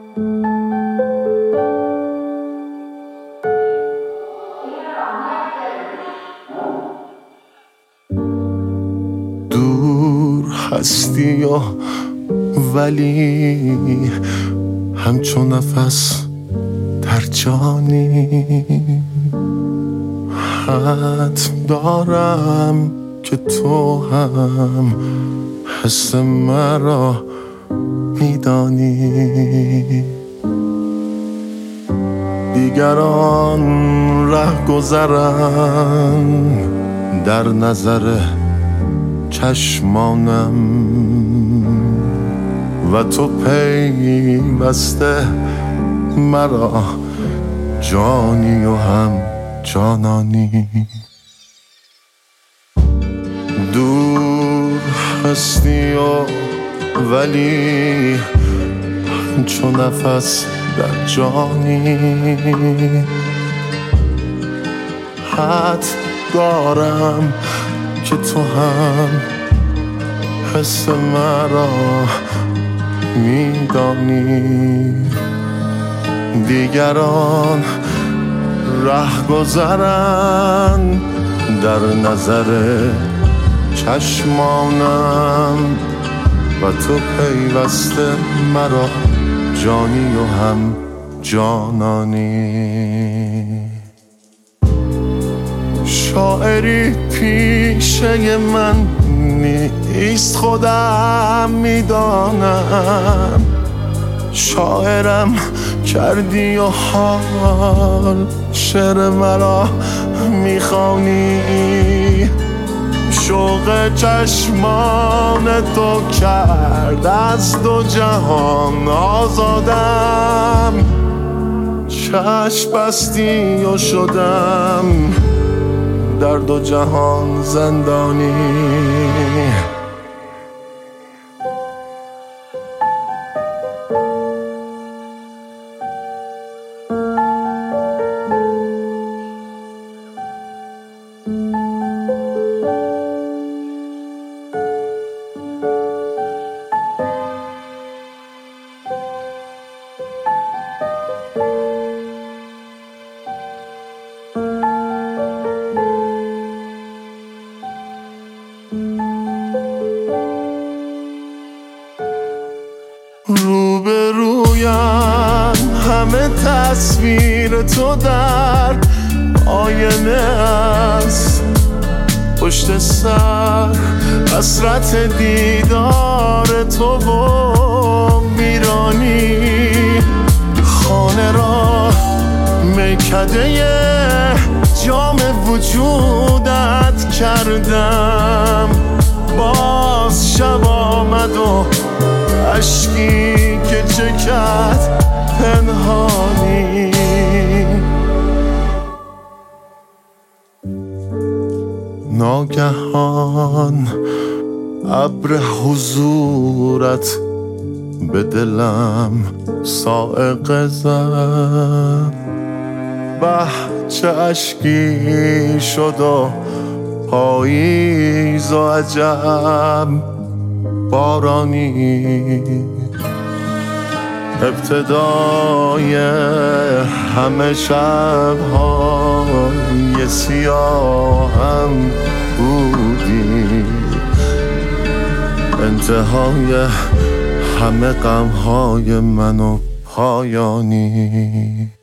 دور هستی و ولی همچون نفس در جانی، حد دارم که تو هم حس مرا میدانی. دیگران ره گذرن در نظر چشمانم و تو پیوسته مرا جانی و هم جانانی. دور هستی و ولی همچون نفس در جانی، حد دارم که تو هم حس مرا میدانی. دیگران ره گذرن در نظر چشمانم و تو پیوسته مرا جانی و هم جانانی. شاعری پیشه من نیست خودم میدانم، شاعرم کردی و حال شعر مرا میخوانی. شوق چشمان تو کرد از دو جهان آزادم، چشم بستی و شدم در دو جهان زندانی. روبرویم همه تصویر تو در آینه است، پشت سر حسرت دیدار تو و ویرانی. خانه را میکده جام وجودت کردم، باز شب آمد و اشکی که چکد پنهانی. ناگهان ابر حضورت به دلم صاعقه زد، به چه اشکی شد و پاییز و عجب بارانی. ابتدای همه شب‌های سیاهم بودی، انتهای همه غم‌های من و پایانی.